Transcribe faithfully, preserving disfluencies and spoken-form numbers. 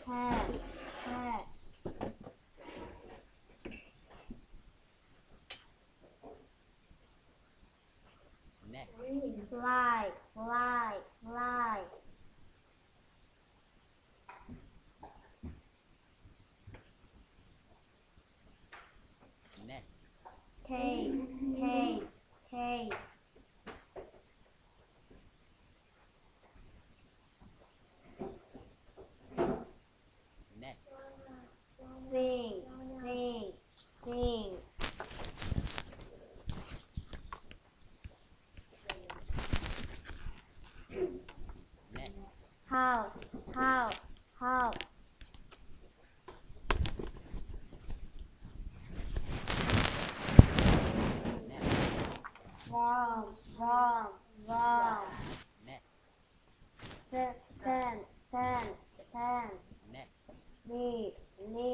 cat, cat. Next. Fly, fly, fly. Next. Cake, cake, cake. Next. Sing, sing, sing. Next. House, house, house. Next. Rum, rum, rum. Next. Pen, pen, pen, pen. Next. Leaf, leaf.